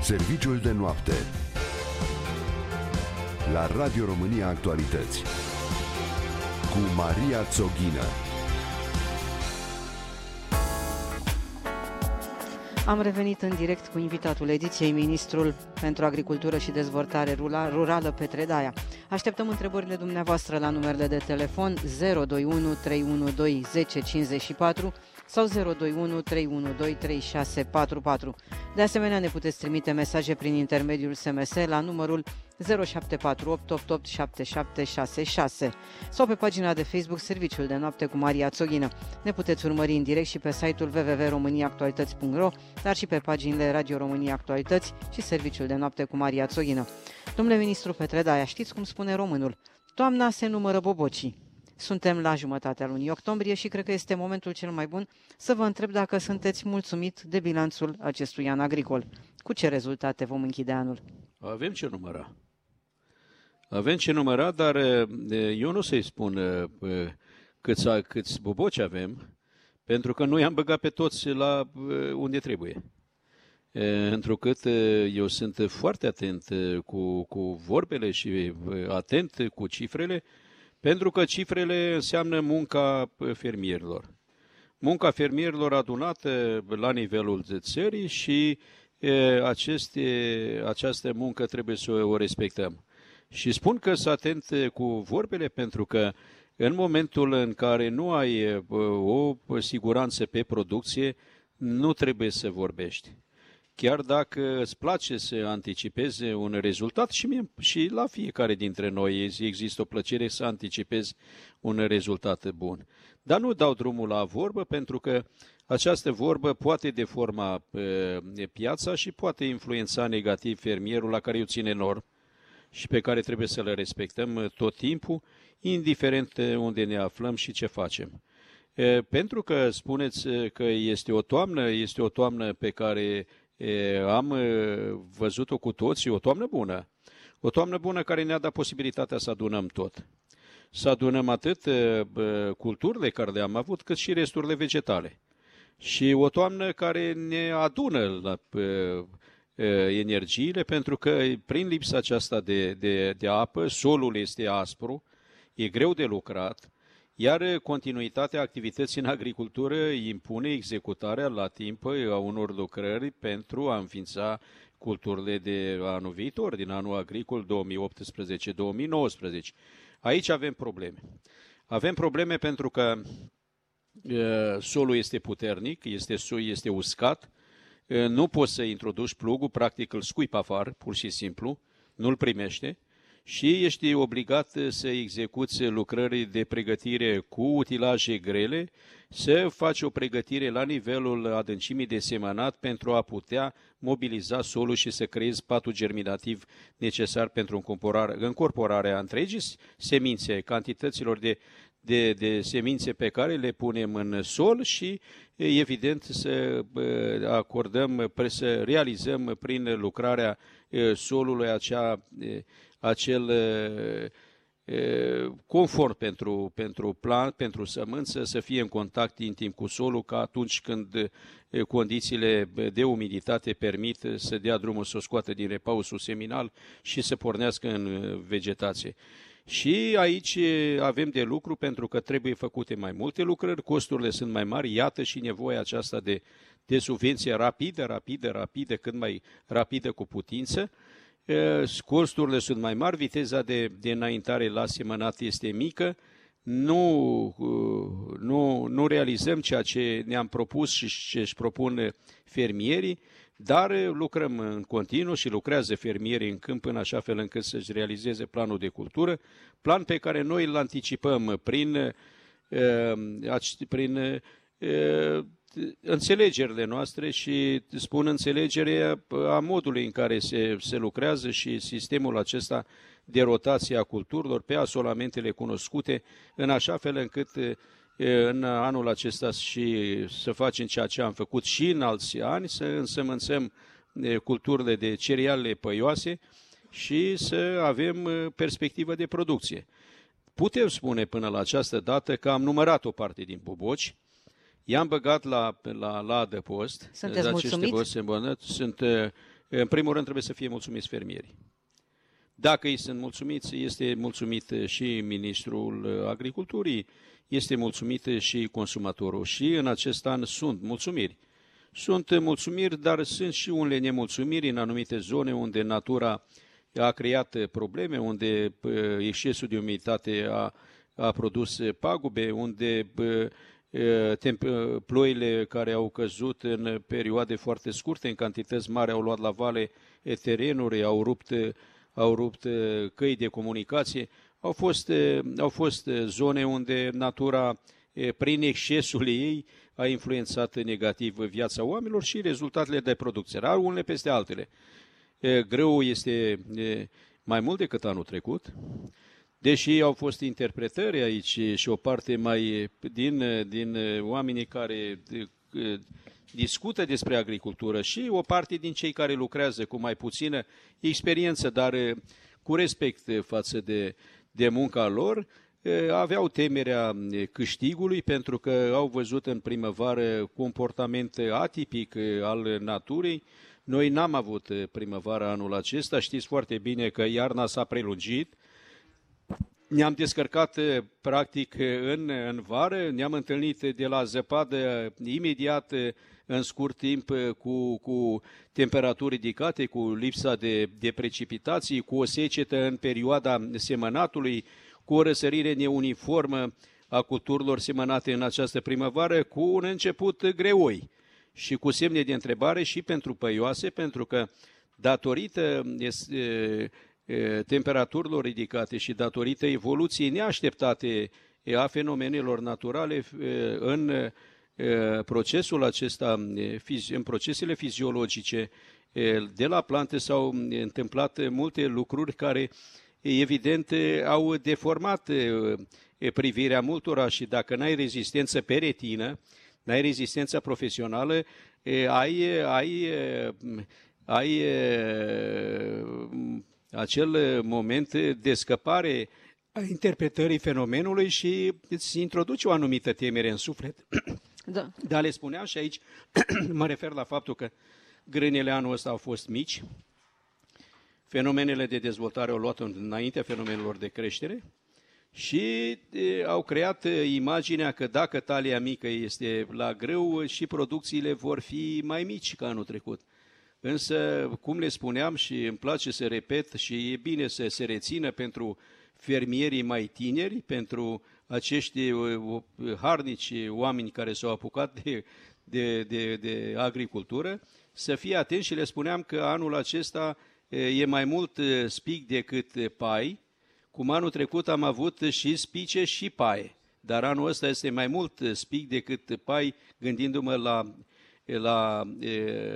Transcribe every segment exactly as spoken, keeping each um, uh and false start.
Serviciul de noapte la Radio România Actualități cu Maria Țoghină. Am revenit în direct cu invitatul ediției, ministrul pentru Agricultură și Dezvoltare Rurală, Petre Daia. Așteptăm întrebările dumneavoastră la numerele de telefon zero doi unu trei unu doi zece cincizeci și patru sau zero doi unu trei unu doi trei șase patru patru. De asemenea, ne puteți trimite mesaje prin intermediul S M S la numărul zero șapte patru opt opt opt șapte șapte șase șase sau pe pagina de Facebook Serviciul de Noapte cu Maria Țoghină. Ne puteți urmări în direct și pe site-ul w w w punct românia actualități punct r o, dar și pe paginile Radio România Actualități și Serviciul de Noapte cu Maria Țoghină. Domnule ministru Petre Daia, știți cum spune românul? Toamna se numără bobocii. Suntem la jumătatea lunii octombrie și cred că este momentul cel mai bun să vă întreb dacă sunteți mulțumit de bilanțul acestui an agricol. Cu ce rezultate vom închide anul? Avem ce număra. Avem ce număra, dar eu nu să-i spun câți, câți boboci avem, pentru că noi am băgat pe toți la unde trebuie. Întrucât eu sunt foarte atent cu, cu vorbele și atent cu cifrele, pentru că cifrele înseamnă munca fermierilor. Munca fermierilor adunată la nivelul țării și aceste, această muncă trebuie să o respectăm. Și spun că sunt atent cu vorbele pentru că în momentul în care nu ai o siguranță pe producție, nu trebuie să vorbești. Chiar dacă îți place să anticipezi un rezultat, și, mie, și la fiecare dintre noi există o plăcere să anticipezi un rezultat bun. Dar nu dau drumul la vorbă, pentru că această vorbă poate deforma e, piața și poate influența negativ fermierul la care o ține enorm și pe care trebuie să le respectăm tot timpul, indiferent unde ne aflăm și ce facem. E, pentru că spuneți că este o toamnă, este o toamnă pe care e, am văzut-o cu toții, o toamnă bună. O toamnă bună care ne-a dat posibilitatea să adunăm tot. Să adunăm atât e, culturile care le-am avut, cât și resturile vegetale. Și o toamnă care ne adună la e, energiile, pentru că prin lipsa aceasta de, de, de apă, solul este aspru, e greu de lucrat, iar continuitatea activității în agricultură impune executarea la timp a unor lucrări pentru a înființa culturile de anul viitor, din anul agricol două mii optsprezece două mii nouăsprezece. Aici avem probleme. Avem probleme pentru că e, solul este puternic, este, este uscat, nu poți să introduci plugul, practic îl scuipi afară, pur și simplu, nu-l primește și ești obligat să execuți lucrări de pregătire cu utilaje grele, să faci o pregătire la nivelul adâncimii de semănat pentru a putea mobiliza solul și să creezi patul germinativ necesar pentru încorporarea, încorporarea întregii semințe, cantităților de De, de semințe pe care le punem în sol și, evident, să acordăm, să realizăm prin lucrarea solului acea, acel confort pentru, pentru plant, pentru sămânță, să fie în contact intim cu solul, ca atunci când condițiile de umiditate permit să dea drumul să o scoată din repausul seminal și să pornească în vegetație. Și aici avem de lucru pentru că trebuie făcute mai multe lucrări, costurile sunt mai mari, iată și nevoia aceasta de, de subvenție rapidă, rapidă, rapidă, cât mai rapidă cu putință. Costurile sunt mai mari, viteza de, de înaintare la semănat este mică, nu, nu, nu realizăm ceea ce ne-am propus și ce își propun fermierii, dar lucrăm în continuu și lucrează fermierii în câmp în așa fel încât să-și realizeze planul de cultură, plan pe care noi îl anticipăm prin, prin înțelegerile noastre și spun înțelegere a modului în care se, se lucrează și sistemul acesta de rotație a culturilor pe asolamentele cunoscute, în așa fel încât în anul acesta și să facem ceea ce am făcut și în alți ani, să însămânțăm culturile de cereale păioase și să avem perspectivă de producție. Putem spune până la această dată că am numărat o parte din boboci, i-am băgat la, la, la adăpost. Sunteți mulțumiți? Sunt În primul rând trebuie să fie mulțumiți fermierii. Dacă ei sunt mulțumiți, este mulțumit și Ministrul Agriculturii, este mulțumit și consumatorul. Și în acest an sunt mulțumiri. Sunt mulțumiri, dar sunt și unele nemulțumiri în anumite zone unde natura a creat probleme, unde excesul de umiditate a, a produs pagube, unde ploile care au căzut în perioade foarte scurte, în cantități mari, au luat la vale terenuri, au rupt, au rupt căi de comunicație. Au fost, au fost zone unde natura, prin excesul ei, a influențat negativ viața oamenilor și rezultatele de producție. Dar unele peste altele. Grâu este mai mult decât anul trecut, deși au fost interpretări aici și o parte mai din, din oamenii care discută despre agricultură și o parte din cei care lucrează cu mai puțină experiență, dar cu respect față de, de munca lor, aveau temerea câștigului pentru că au văzut în primăvară comportament atipic al naturii. Noi n-am avut primăvara anul acesta, știți foarte bine că iarna s-a prelungit. Ne-am descărcat practic în, în vară, ne-am întâlnit de la zăpadă imediat în scurt timp cu, cu temperaturi ridicate, cu lipsa de, de precipitații, cu o secetă în perioada semănatului, cu o răsărire neuniformă a culturilor semănate în această primăvară, cu un început greoi și cu semne de întrebare și pentru păioase, pentru că datorită temperaturilor ridicate și datorită evoluției neașteptate a fenomenelor naturale în procesul acesta, în procesele fiziologice de la plante s-au întâmplat multe lucruri care evident au deformat privirea multora și dacă n-ai rezistență pe retină, n-ai rezistența profesională, ai, ai, ai acel moment de scăpare a interpretării fenomenului și îți introduce o anumită temere în suflet. Da. Dar le spuneam și aici, mă refer la faptul că grânele anul ăsta au fost mici, fenomenele de dezvoltare au luat înaintea fenomenelor de creștere și e, au creat imaginea că dacă talia mică este la grâu și producțiile vor fi mai mici ca anul trecut. Însă, cum le spuneam și îmi place să repet și e bine să se rețină pentru fermierii mai tineri, pentru acești harnici oameni care s-au apucat de, de, de, de agricultură, să fie atenți și le spuneam că anul acesta e mai mult spic decât pai, cum anul trecut am avut și spice și paie, dar anul ăsta este mai mult spic decât pai, gândindu-mă la, la e,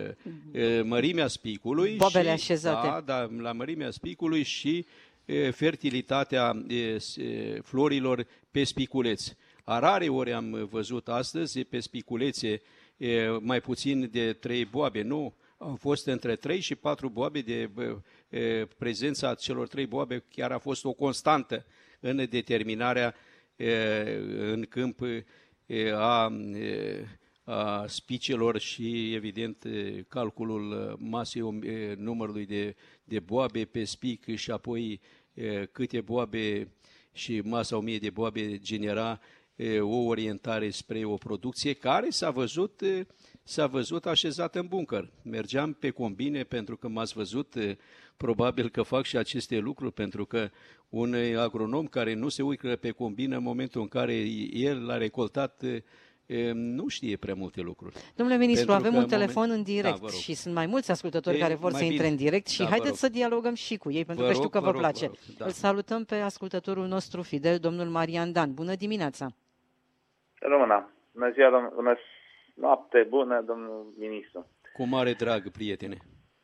e, mărimea spicului, Bobele și, așezate. Da, da, la mărimea spicului și e, fertilitatea e, e, florilor pe spiculeți. A rare ori am văzut astăzi pe spiculețe e, mai puțin de trei boabe, nu? Au fost între trei și patru boabe, de e, prezența celor trei boabe chiar a fost o constantă în determinarea e, în câmp e, a, e, a spicelor și, evident, calculul masei e, numărului de, de boabe pe spic și apoi e, câte boabe și masa o mie de boabe genera e, o orientare spre o producție care s-a văzut e, s-a văzut așezat în buncăr. Mergeam pe combine pentru că m-ați văzut, probabil că fac și aceste lucruri, pentru că un agronom care nu se uită pe combină în momentul în care el l-a recoltat, nu știe prea multe lucruri. Domnule ministru, Pentru avem un moment... telefon în direct da, și sunt mai mulți ascultători e, care vor să bine. intre în direct și da, haideți să dialogăm și cu ei, pentru vă că rog, știu că vă, vă rog, place. Vă rog, da. Îl salutăm pe ascultătorul nostru fidel, domnul Marian Dan. Bună dimineața! Româna, bună ziua, domn... bună noapte bună, domnul ministru. Cu mare drag, prietene.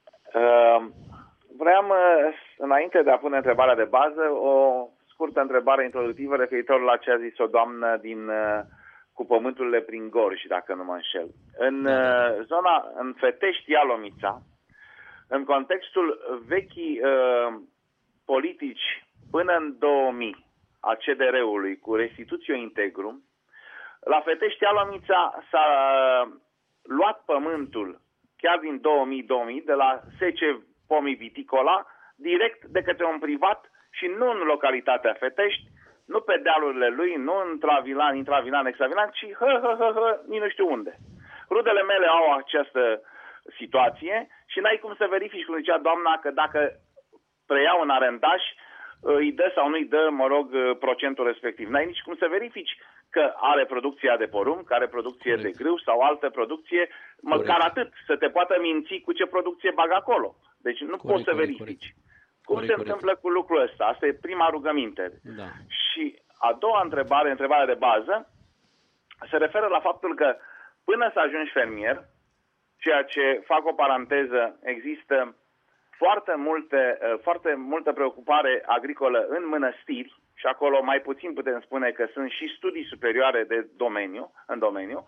Uh, vreau, înainte de a pune întrebarea de bază, o scurtă întrebare introductivă referitor la ce a zis o doamnă din, cu pământurile prin Gorj, dacă nu mă înșel. În da. zona, în Fetești, Ialomița, în contextul vechii uh, politici până în două mii a C D R-ului cu restitutio integrum, la Fetești, Ialomița s-a luat pământul chiar din două mii două mii, de la S C Pomiviticola, direct de către un privat și nu în localitatea Fetești, nu pe dealurile lui, nu în Travilan, intravilan, extravilan, ci hă, hă, hă, hă, nici nu știu unde. Rudele mele au această situație și n-ai cum să verifici, cum zicea doamna, că dacă preiau un arendaș, îi dă sau nu-i dă, mă rog, procentul respectiv. N-ai nici cum să verifici că are producția de porumb, că are producție Corect. de grâu sau altă producție, măcar corect. atât, să te poată minți cu ce producție bag acolo. Deci nu corect, poți să corect, verifici. Corect. Cum corect, se corect. întâmplă cu lucrul ăsta? Asta e prima rugăminte. Da. Și a doua întrebare, întrebarea de bază, se referă la faptul că până să ajungi fermier, ceea ce, fac o paranteză, există foarte, multe, foarte multă preocupare agricolă în mănăstiri și acolo mai puțin putem spune că sunt și studii superioare de domeniu, în domeniu,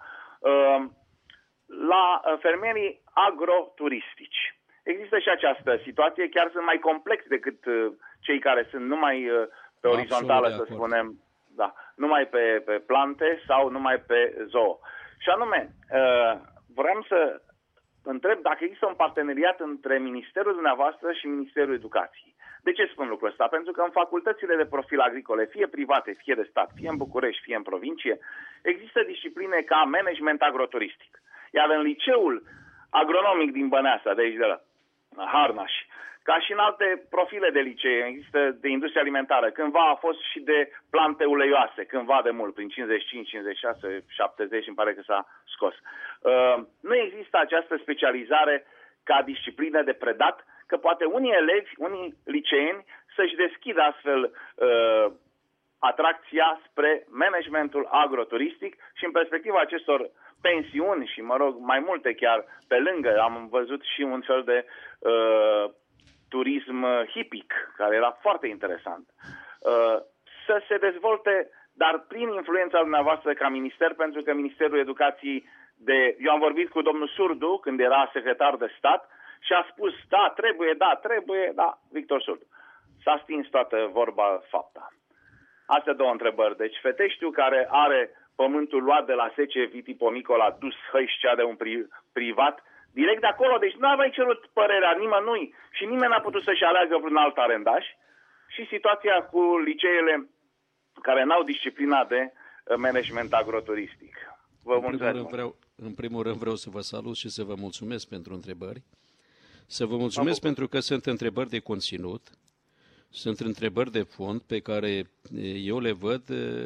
la fermierii agroturistici. Există și această situație, chiar sunt mai complex decât cei care sunt numai pe orizontală, să spunem, da, numai pe, pe plante sau numai pe zoo. Și anume, vreau să întreb dacă există un parteneriat între Ministerul dumneavoastră și Ministerul Educației. De ce spun lucrul ăsta? Pentru că în facultățile de profil agricole, fie private, fie de stat, fie în București, fie în provincie, există discipline ca management agroturistic. Iar în liceul agronomic din Băneasa, de aici de la Harnaș, ca și în alte profile de licee, există de industrie alimentară, cândva a fost și de plante uleioase, cândva de mult, prin cincizeci și cinci, cincizeci și șase, șaptezeci, îmi pare că s-a scos. Uh, nu există această specializare ca disciplină de predat, că poate unii elevi, unii liceeni să-și deschidă astfel uh, atracția spre managementul agroturistic și în perspectiva acestor pensiuni și, mă rog, mai multe chiar pe lângă, am văzut și un fel de uh, turism hipic, care era foarte interesant, uh, să se dezvolte, dar prin influența dumneavoastră ca minister, pentru că Ministerul Educației de... Eu am vorbit cu domnul Surdu când era secretar de stat și a spus, da, trebuie, da, trebuie, da, Victor Surdu. S-a stins toată vorba, fapta. Astea două întrebări. Deci Feteștiu, care are pământul luat de la S C Vitipomicola, dus hăișcea de un pri, privat, direct de acolo, deci nu aveai cerut părerea nimănui și nimeni n-a putut să-și aleagă vreun alt arendaș. Și situația cu liceele care n-au disciplina de management agroturistic. Vă mulțumesc. În primul rând vreau, în primul rând vreau să vă salut și să vă mulțumesc pentru întrebări. Să vă mulțumesc pentru că sunt întrebări de conținut, sunt întrebări de fond pe care eu le văd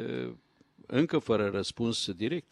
încă fără răspuns direct.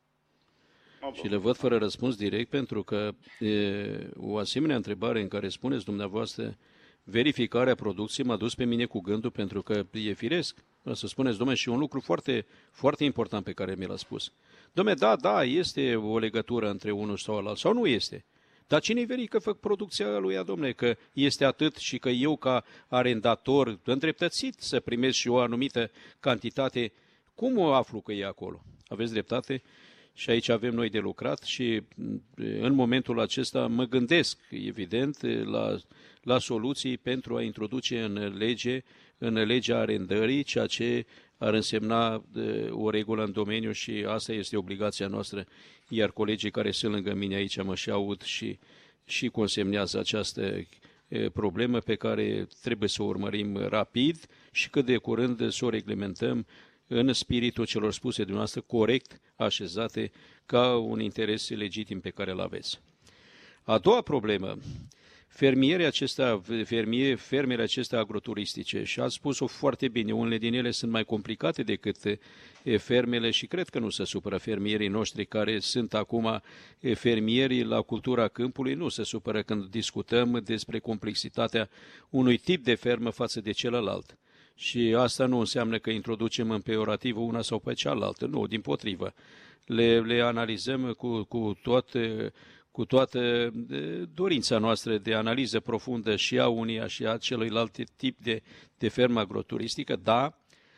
Și le văd fără răspuns direct pentru că e, o asemenea întrebare în care spuneți dumneavoastră verificarea producției m-a dus pe mine cu gândul pentru că e firesc. Să spuneți, dom'le, și un lucru foarte, foarte important pe care mi l-a spus. Dom'le, da, da, este o legătură între unul sau altul, sau nu este. Dar cine verifică făc producția lui, dom'le, că este atât și că eu ca arendator îndreptățit să primesc și o anumită cantitate, cum o aflu că e acolo? Aveți dreptate? Și aici avem noi de lucrat și în momentul acesta mă gândesc, evident, la, la soluții pentru a introduce în lege, în legea arendării, ceea ce ar însemna o regulă în domeniu și asta este obligația noastră, iar colegii care sunt lângă mine aici mă și aud și, și consemnează această problemă pe care trebuie să o urmărim rapid și cât de curând să o reglementăm în spiritul celor spuse dumneavoastră, corect așezate ca un interes legitim pe care îl aveți. A doua problemă, fermierii acestea, fermiere, fermele acestea agroturistice, și ați spus-o foarte bine, unele din ele sunt mai complicate decât fermele și cred că nu se supără fermierii noștri care sunt acum fermierii la cultura câmpului, nu se supără când discutăm despre complexitatea unui tip de fermă față de celălalt. Și asta nu înseamnă că introducem în peorativă una sau pe cealaltă, nu, dimpotrivă. Le, le analizăm cu, cu, toate, cu toată dorința noastră de analiză profundă și a unia și a celuilalt tip de, de fermă agroturistică, da.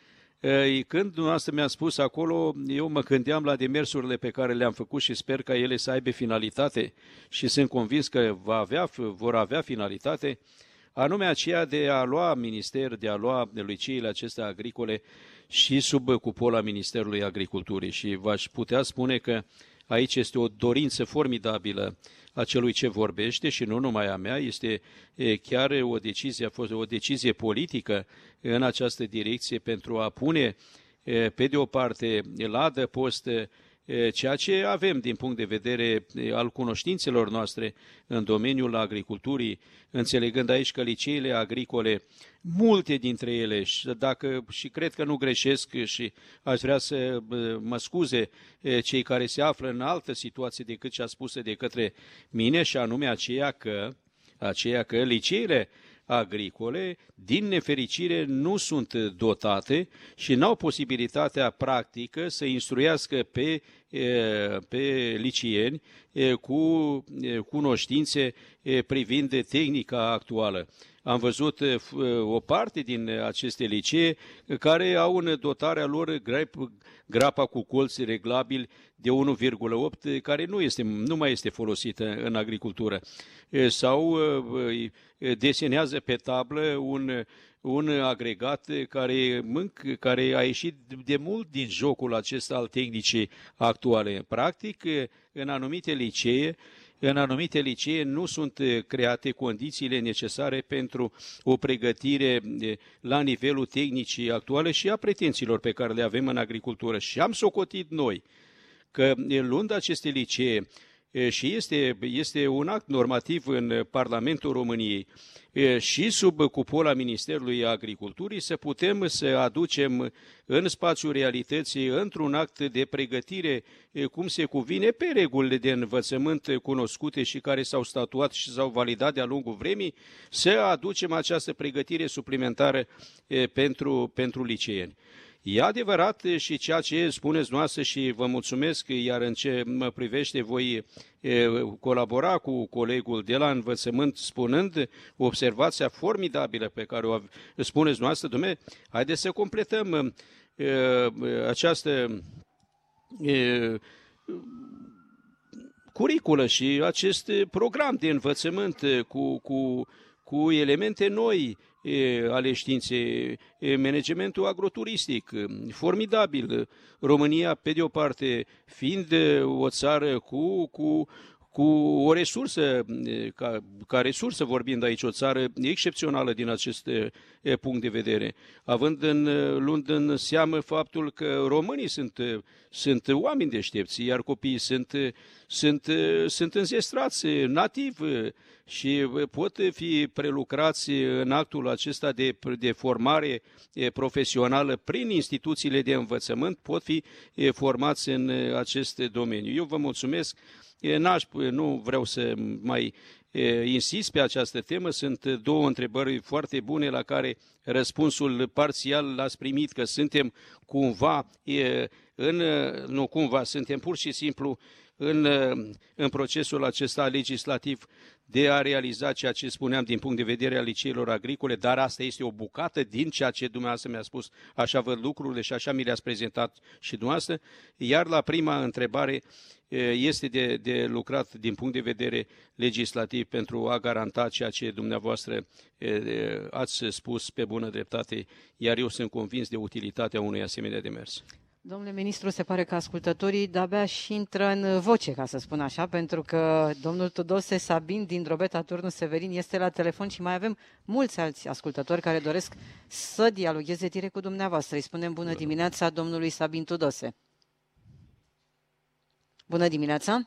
Când dumneavoastră mi-a spus acolo, eu mă gândeam la demersurile pe care le-am făcut și sper ca ele să aibă finalitate și sunt convins că va avea, vor avea finalitate, anume aceea de a lua minister, de a lua liceele acestea agricole și sub cupola Ministerului Agriculturii. Și v-aș putea spune că aici este o dorință formidabilă a celui ce vorbește și nu numai a mea, este chiar o decizie, a fost o decizie politică în această direcție pentru a pune pe de o parte la adăpost ceea ce avem din punct de vedere al cunoștințelor noastre în domeniul agriculturii, înțelegând aici că liceele agricole, multe dintre ele, dacă, și cred că nu greșesc și aș vrea să mă scuze cei care se află în altă situație decât cea spusă de către mine, și anume aceea că, aceea că liceele agricole, din nefericire, nu sunt dotate și n-au posibilitatea practică să instruiască pe, pe liceeni cu cunoștințe privind tehnica actuală. Am văzut o parte din aceste licee care au în dotarea lor grapa cu colți reglabili de unu virgulă opt, care nu, este, nu mai este folosită în agricultură. Sau desenează pe tablă un, un agregat care, care a ieșit de mult din jocul acesta al tehnicii actuale. Practic, în anumite licee, În anumite licee nu sunt create condițiile necesare pentru o pregătire la nivelul tehnicii actuale și a pretențiilor pe care le avem în agricultură. Și am socotit noi că luând aceste licee, și este, este un act normativ în Parlamentul României și sub cupola Ministerului Agriculturii, să putem să aducem în spațiul realității, într-un act de pregătire, cum se cuvine, pe regulile de învățământ cunoscute și care s-au statuat și s-au validat de-a lungul vremii, să aducem această pregătire suplimentară pentru, pentru liceeni. E adevărat și ceea ce spuneți noastră și vă mulțumesc, iar în ce mă privește voi colabora cu colegul de la învățământ spunând observația formidabilă pe care o spuneți noastră, dumne, haideți să completăm această curiculă și acest program de învățământ cu, cu, cu elemente noi ale științei, managementul agroturistic, formidabil. România, pe de o parte, fiind o țară cu, cu, cu o resursă, ca, ca resursă vorbind aici, o țară excepțională din acest punct de vedere, având în, luând în seamă faptul că românii sunt, sunt oameni deștepți, iar copiii sunt, sunt, sunt înzestrați nativ și pot fi prelucrați în actul acesta de, de formare profesională prin instituțiile de învățământ, pot fi formați în acest domeniu. Eu vă mulțumesc. N-aș, nu vreau să mai insist pe această temă, sunt două întrebări foarte bune la care răspunsul parțial l-ați primit, că suntem cumva, în, nu cumva, suntem pur și simplu în, în procesul acesta legislativ de a realiza ceea ce spuneam din punct de vedere al liceelor agricole, dar asta este o bucată din ceea ce dumneavoastră mi-a spus, așa văd lucrurile și așa mi le-ați prezentat și dumneavoastră. Iar la prima întrebare este de, de lucrat din punct de vedere legislativ pentru a garanta ceea ce dumneavoastră ați spus pe bună dreptate, iar eu sunt convins de utilitatea unui asemenea demers. Domnule ministru, se pare că ascultătorii de-abia și intră în voce, ca să spun așa, pentru că domnul Tudose Sabin din Drobeta Turnu Severin este la telefon și mai avem mulți alți ascultători care doresc să dialogueze direct cu dumneavoastră. Îi spunem bună dimineața domnului Sabin Tudose. Bună dimineața!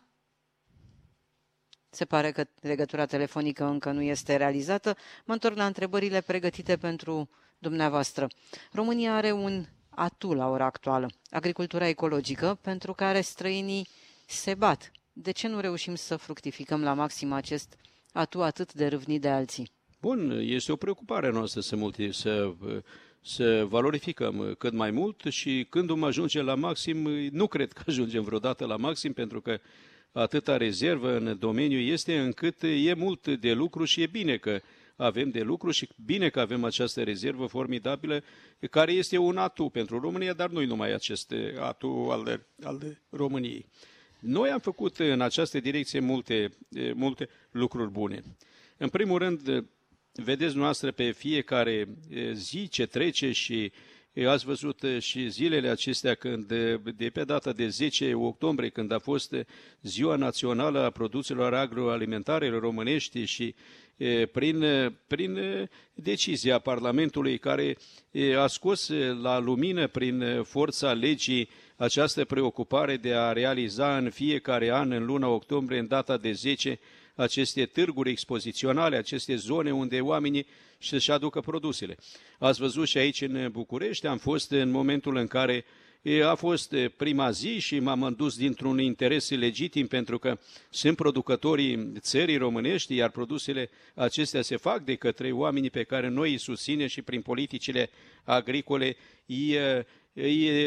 Se pare că legătura telefonică încă nu este realizată. Mă întorc la întrebările pregătite pentru dumneavoastră. România are un atu la ora actuală, agricultura ecologică, pentru care străinii se bat. De ce nu reușim să fructificăm la maxim acest atu atât de râvnit de alții? Bun, este o preocupare noastră să, multi, să, să valorificăm cât mai mult și când vom ajunge la maxim, nu cred că ajungem vreodată la maxim, pentru că atâta rezervă în domeniu este încât e mult de lucru și e bine că avem de lucru și bine că avem această rezervă formidabilă, care este un atu pentru România, dar nu numai acest atu al, al României. Noi am făcut în această direcție multe, multe lucruri bune. În primul rând, vedeți noastră pe fiecare zi ce trece și Ați văzut și zilele acestea când, de pe data de zece octombrie, când a fost Ziua Națională a Produselor Agroalimentare Românești și prin, prin decizia Parlamentului care a scos la lumină prin forța legii această preocupare de a realiza în fiecare an, în luna octombrie, în data de zece, aceste târguri expoziționale, aceste zone unde oamenii să-și aducă produsele. Ați văzut și aici în București, am fost în momentul în care a fost prima zi și m-am îndus dintr-un interes legitim pentru că sunt producătorii țării românești, iar produsele acestea se fac de către oamenii pe care noi îi susținem și prin politicile agricole îi, îi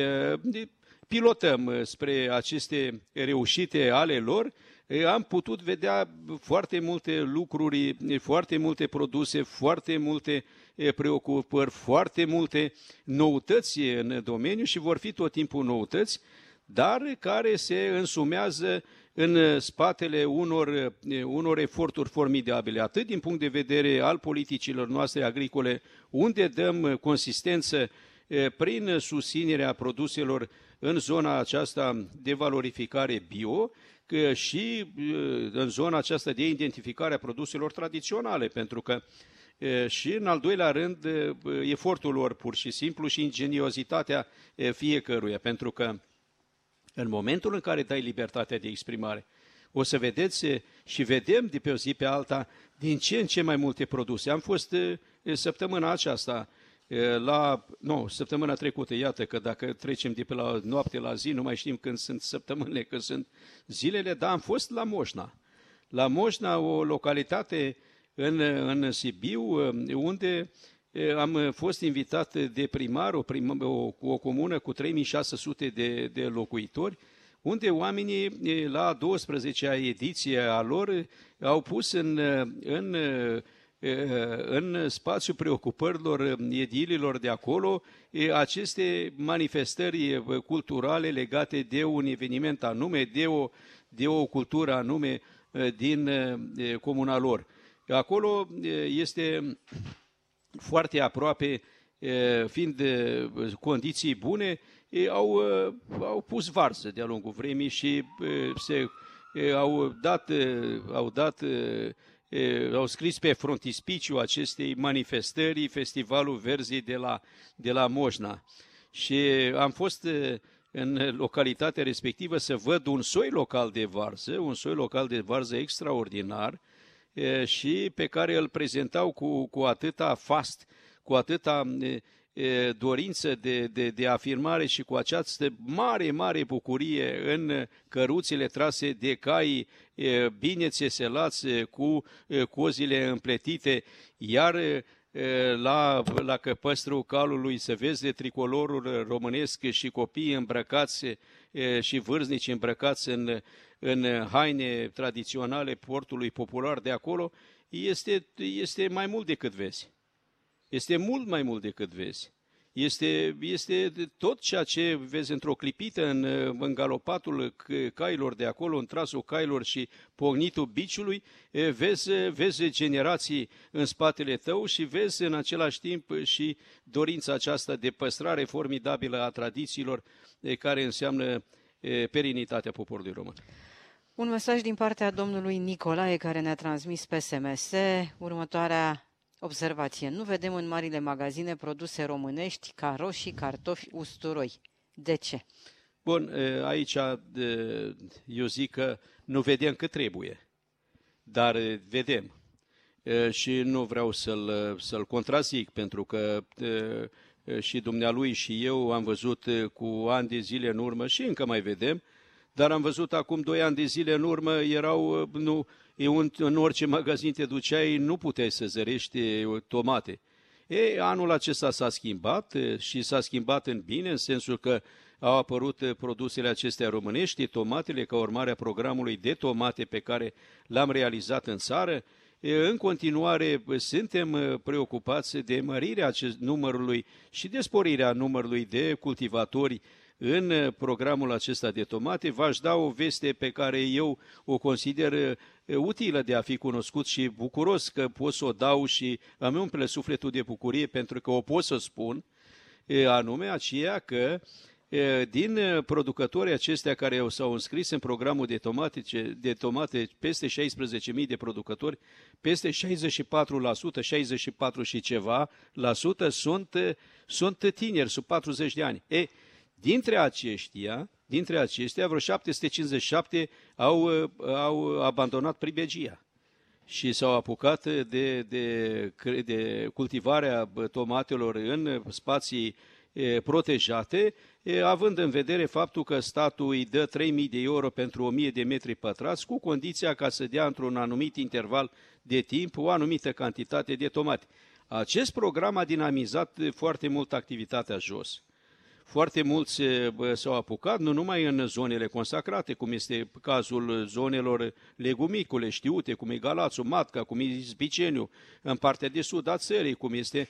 pilotăm spre aceste reușite ale lor. Am putut vedea foarte multe lucruri, foarte multe produse, foarte multe preocupări, foarte multe noutăți în domeniu și vor fi tot timpul noutăți, dar care se însumează în spatele unor, unor eforturi formidabile, atât din punct de vedere al politicilor noastre agricole, unde dăm consistență prin susținerea produselor în zona aceasta de valorificare bio, că și în zona aceasta de identificare a produselor tradiționale, pentru că și în al doilea rând efortul lor pur și simplu și ingeniozitatea fiecăruia, pentru că în momentul în care dai libertatea de exprimare, o să vedeți și vedem de pe o zi pe alta din ce în ce mai multe produse. Am fost săptămâna aceasta la, nu, săptămâna trecută, iată că dacă trecem de pe la noapte la zi, nu mai știm când sunt săptămânile, când sunt zilele, dar am fost la Moșna. La Moșna, o localitate în, în Sibiu, unde am fost invitat de primar, o, prim, o, o comună cu trei mii șase sute de, de locuitori, unde oamenii la a douăsprezecea ediție a lor au pus în, în în spațiul preocupărilor edililor de acolo aceste manifestări culturale legate de un eveniment anume, de o, de o cultură anume din comuna lor. Acolo este foarte aproape, fiind condiții bune, au, au pus varză de-a lungul vremii și se, au dat, au dat au scris pe frontispiciul acestei manifestări Festivalul Verzii de la, de la Moșna. Și am fost în localitatea respectivă să văd un soi local de varză, un soi local de varză extraordinar și pe care îl prezentau cu, cu atâta fast, cu atâta dorință de, de, de afirmare și cu această mare, mare bucurie în căruțele trase de cai bine țeselați, cu cozile împletite, iar la, la căpăstrul calului se vede tricolorul românesc și copii îmbrăcați și vârstnici îmbrăcați în, în haine tradiționale portului popular de acolo, este, este mai mult decât vezi. Este mult mai mult decât vezi. Este, este tot ceea ce vezi într-o clipită în, în galopatul cailor de acolo, în trasul cailor și pognitul biciului, vezi, vezi generații în spatele tău și vezi în același timp și dorința aceasta de păstrare formidabilă a tradițiilor care înseamnă perinitatea poporului român. Un mesaj din partea domnului Nicolae care ne-a transmis pe S M S următoarea observație. Nu vedem în marile magazine produse românești ca roșii, cartofi, usturoi. De ce? Bun, aici eu zic că nu vedem cât trebuie, dar vedem. Și nu vreau să-l, să-l contrazic, pentru că și dumnealui și eu am văzut cu ani de zile în urmă și încă mai vedem, dar am văzut acum doi ani de zile în urmă, erau, nu, în orice magazin te duceai, nu puteai să zărești tomate. E, anul acesta s-a schimbat și s-a schimbat în bine, în sensul că au apărut produsele acestea românești, tomatele, ca urmare a programului de tomate pe care l-am realizat în țară. În continuare, suntem preocupați de mărirea numărului și de sporirea numărului de cultivatori în programul acesta de tomate. V-aș da o veste pe care eu o consider utilă de a fi cunoscut și bucuros că pot să o dau și îmi umple sufletul de bucurie pentru că o pot să spun. anume aceea că din producătorii aceștia care s-au înscris în programul de tomate, de tomate peste șaisprezece mii de producători, peste șaizeci și patru la sută, șaizeci și patru și ceva la sută sunt, sunt tineri sub patruzeci de ani. E, dintre aceștia, dintre aceștia, vreo șapte sute cincizeci și șapte au, au abandonat pribegia și s-au apucat de, de, de cultivarea tomatelor în spații protejate, având în vedere faptul că statul îi dă trei mii de euro pentru o mie de metri pătrați, cu condiția ca să dea într-un anumit interval de timp o anumită cantitate de tomate. Acest program a dinamizat foarte mult activitatea jos. Foarte mulți s-au apucat, nu numai în zonele consacrate, cum este cazul zonelor legumicule știute, cum e Galațul, Matca, cum e Zbiceniu, în partea de sud a țării, cum este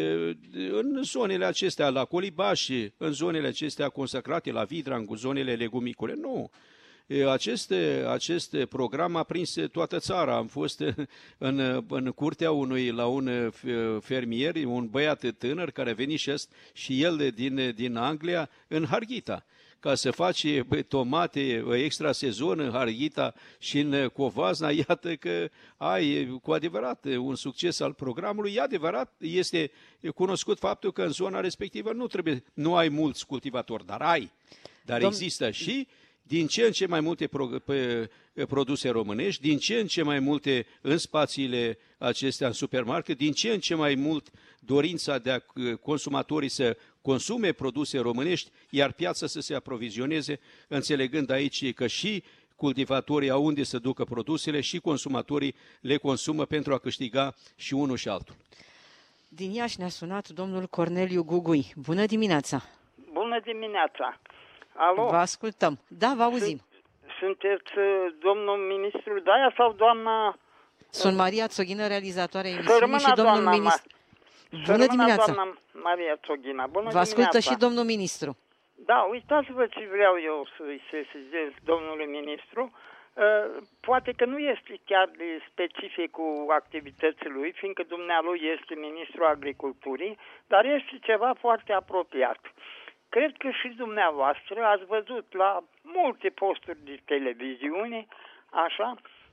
în zonele acestea, la Colibaș, în zonele acestea consacrate, la Vidra, în zonele legumicule. Nu. Acest, acest program a prins toată țara. Am fost în, în curtea unui, la un fermier, un băiat tânăr care a venit și, și el din, din Anglia, în Harghita, ca să faci tomate extra sezon în Harghita și în Covazna. Iată că ai cu adevărat un succes al programului. E adevărat, este cunoscut faptul că în zona respectivă nu trebuie, nu ai mulți cultivatori, dar ai. Dar Domn... există și din ce în ce mai multe pro, pe, produse românești, din ce în ce mai multe în spațiile acestea în supermarket, din ce în ce mai mult dorința de a consumatorii să consume produse românești, iar piața să se aprovizioneze, înțelegând aici că și cultivatorii au unde să ducă produsele și consumatorii le consumă pentru a câștiga și unul și altul. Din Iași ne-a sunat domnul Corneliu Gugui. Bună dimineața! Bună dimineața! Alo? Vă ascultăm. Da, vă auzim. Sunteți domnul ministru Daia sau doamna... Sunt Maria Țoghină, realizatoarea emisiunii și domnul ministru. Bună dimineața! Doamna Maria Țoghină. Bună Vă ascultă dimineața. Și domnul ministru. Da, uitați-vă ce vreau eu să-i sesizez domnului ministru. Poate că nu este chiar de specific cu activitățile lui, fiindcă dumnealui este ministrul agriculturii, dar este ceva foarte apropiat. Cred că și dumneavoastră ați văzut la multe posturi de televiziune, așa,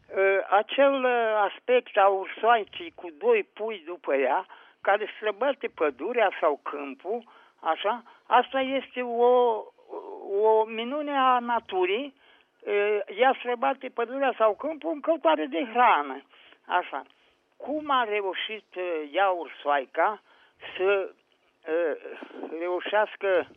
acel aspect a ursoaicii cu doi pui după ea, care străbate pădurea sau câmpul, așa, asta este o, o minune a naturii, ea străbate pădurea sau câmpul în căutare de hrană, așa. Cum a reușit ea, ursoaica, să reușească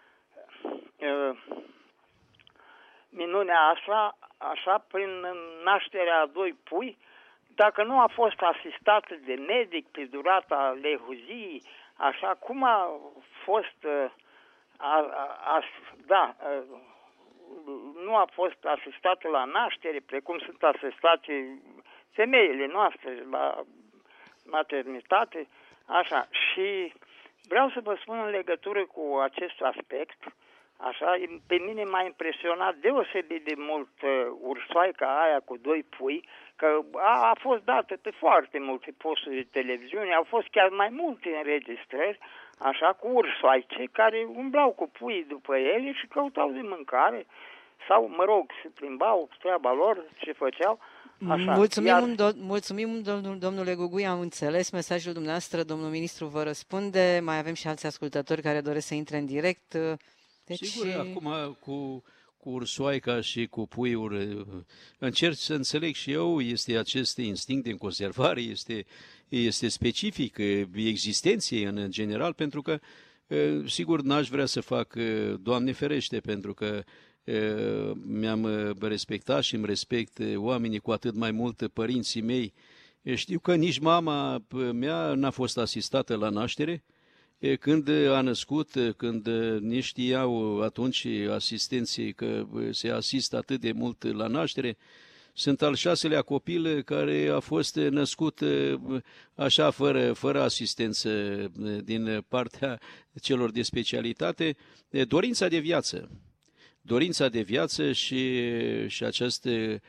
minunea asta, așa, prin nașterea a doi pui, dacă nu a fost asistată de medic pe durata lehuziei, așa, cum a fost, a, a, a, da, a, nu a fost asistată la naștere, precum sunt asistate femeile noastre la maternitate, așa, și vreau să vă spun în legătură cu acest aspect, așa, pe mine m-a impresionat deosebit de mult uh, ursoaica aia cu doi pui, că a, a fost dată pe foarte multe posturi de televiziune, au fost chiar mai multe înregistrări, așa, cu ursoaice care umblau cu puii după ele și căutau de mâncare, sau, mă rog, se plimbau, treaba lor, ce făceau. Așa. Mulțumim, Iar... do- mulțumim domnul, domnule Gugui, am înțeles mesajul dumneavoastră, domnul ministru vă răspunde, mai avem și alți ascultători care doresc să intre în direct. Deci... Sigur, acum cu, cu ursoaica și cu puiuri încerc să înțeleg și eu, este acest instinct de conservare, este, este specific existenței în general, pentru că, sigur, n-aș vrea să fac, Doamne ferește, pentru că mi-am respectat și îmi respect oamenii, cu atât mai mult părinții mei. Știu că nici mama mea n-a fost asistată la naștere. Când a născut, când nici știau atunci asistenții că se asistă atât de mult la naștere, sunt al șaselea copil care a fost născut așa, fără, fără asistență din partea celor de specialitate. Dorința de viață. Dorința de viață și, și acest,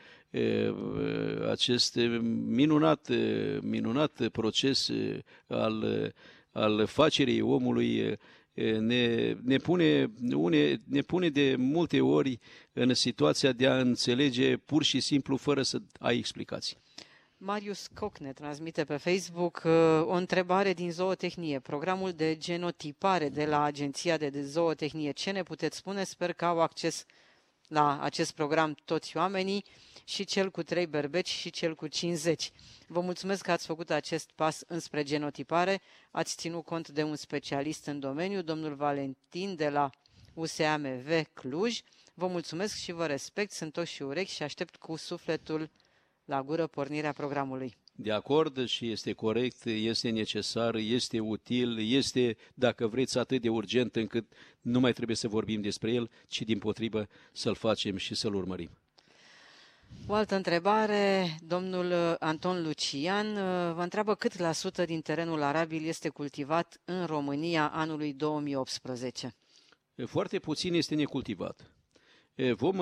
acest minunat, minunat proces al, al facerii omului ne, ne, pune, une, ne pune de multe ori în situația de a înțelege pur și simplu fără să ai explicații. Marius Coc ne transmite pe Facebook o întrebare din zootehnie. Programul de genotipare de la Agenția de Zootehnie. Ce ne puteți spune? Sper că au acces la acest program toți oamenii, și cel cu trei berbeci și cel cu cincizeci. Vă mulțumesc că ați făcut acest pas înspre genotipare. Ați ținut cont de un specialist în domeniu, domnul Valentin de la U S A M V Cluj. Vă mulțumesc și vă respect. Sunt ochi și urechi și aștept cu sufletul la gură pornirea programului. De acord, și este corect, este necesar, este util, este, dacă vreți, atât de urgent încât nu mai trebuie să vorbim despre el, ci dimpotrivă să-l facem și să-l urmărim. O altă întrebare, domnul Anton Lucian vă întreabă cât la sută din terenul arabil este cultivat în România anului două mii optsprezece? Foarte puțin este necultivat. Vom,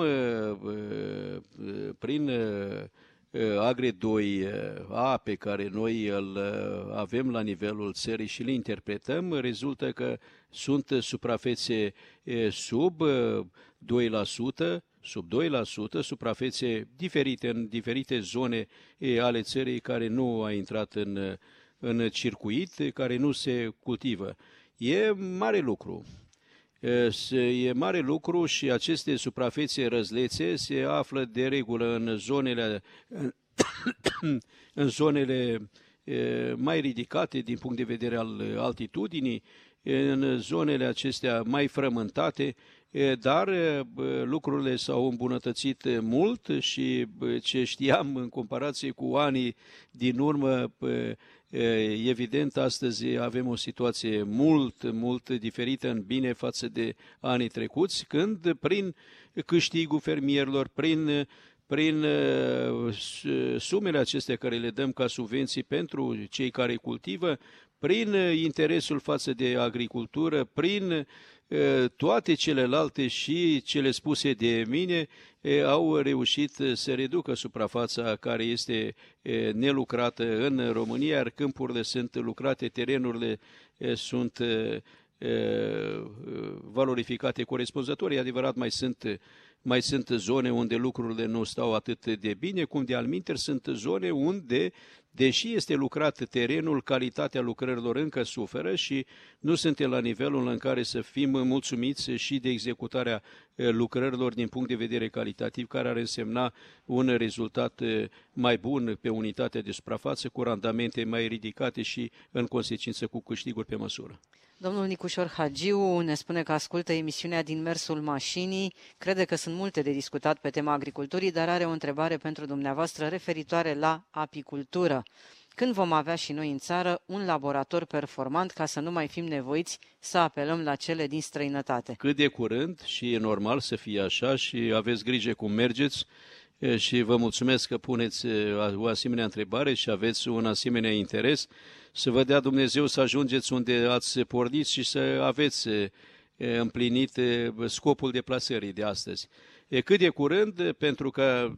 prin Agre doi A pe care noi îl avem la nivelul țării și le interpretăm, rezultă că sunt suprafețe sub doi la sută, sub doi la sută, suprafețe diferite în diferite zone ale țării care nu a intrat în, în circuit, care nu se cultivă. E mare lucru. E mare lucru și aceste suprafețe răzlețe se află de regulă în zonele, în zonele mai ridicate din punct de vedere al altitudinii, în zonele acestea mai frământate, dar lucrurile s-au îmbunătățit mult și ce știam în comparație cu anii din urmă, evident, astăzi avem o situație mult, mult diferită în bine față de anii trecuți, când prin câștigul fermierilor, prin, prin sumele acestea care le dăm ca subvenții pentru cei care cultivă, prin interesul față de agricultură, prin toate celelalte și cele spuse de mine, au reușit să reducă suprafața care este nelucrată în România, iar câmpurile sunt lucrate, terenurile sunt valorificate corespunzător. E adevărat, mai sunt, mai sunt zone unde lucrurile nu stau atât de bine, cum de alminteri sunt zone unde, deși este lucrat terenul, calitatea lucrărilor încă suferă și nu suntem la nivelul în care să fim mulțumiți și de executarea lucrărilor din punct de vedere calitativ, care ar însemna un rezultat mai bun pe unitatea de suprafață, cu randamente mai ridicate și, în consecință, cu câștiguri pe măsură. Domnul Nicușor Hagiu ne spune că ascultă emisiunea din Mersul Mașinii, crede că sunt multe de discutat pe tema agriculturii, dar are o întrebare pentru dumneavoastră referitoare la apicultură. Când vom avea și noi în țară un laborator performant ca să nu mai fim nevoiți să apelăm la cele din străinătate? Cât de curând, și e normal să fie așa, și aveți grijă cum mergeți, și vă mulțumesc că puneți o asemenea întrebare și aveți un asemenea interes. Să vă dea Dumnezeu să ajungeți unde ați pornit și să aveți împlinit scopul deplasării de astăzi. Cât de curând, pentru că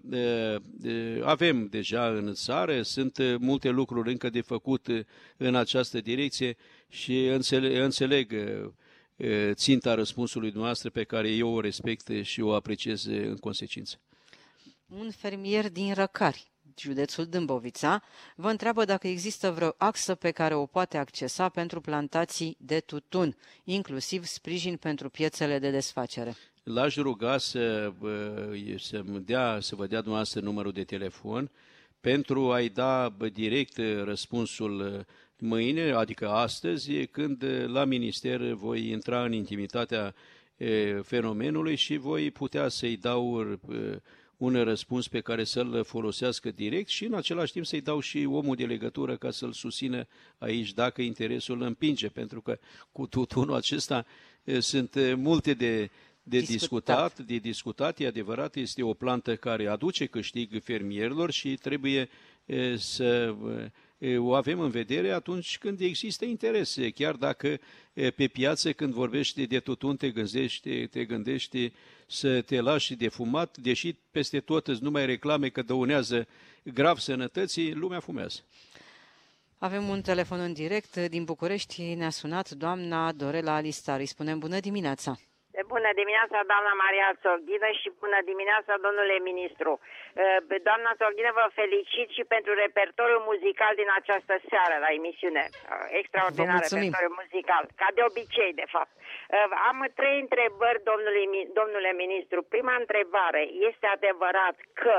avem deja în țară, sunt multe lucruri încă de făcut în această direcție și înțeleg, înțeleg ținta răspunsului dumneavoastră, pe care eu o respect și o apreciez în consecință. Un fermier din Răcari, județul Dâmbovița, vă întreabă dacă există vreo axă pe care o poate accesa pentru plantații de tutun, inclusiv sprijin pentru piețele de desfacere. L-aș ruga să, să, dea, să vă dea dumneavoastră numărul de telefon pentru a-i da direct răspunsul mâine, adică astăzi, când la minister voi intra în intimitatea fenomenului și voi putea să-i dau un răspuns pe care să-l folosească direct și în același timp să-i dau și omul de legătură ca să-l susțină aici dacă interesul îl împinge, pentru că cu tutunul acesta sunt multe de, de discutat. discutat, de discutat, e adevărat, este o plantă care aduce câștig fermierilor și trebuie să o avem în vedere atunci când există interese, chiar dacă pe piață când vorbești de tutun te gândești, te gândești să te lași de fumat, deși peste tot îți numai reclame că dăunează grav sănătății, lumea fumează. Avem un telefon în direct din București. Ne-a sunat doamna Dorela Alistar. Îi spunem bună dimineața. Bună dimineața, doamna Maria Țoghină, și bună dimineața, domnule ministru. Doamna Țoghină, vă felicit și pentru repertoriul muzical din această seară la emisiune. Extraordinar repertoriul muzical, ca de obicei, de fapt. Am trei întrebări, domnule, domnule ministru. Prima întrebare: este adevărat că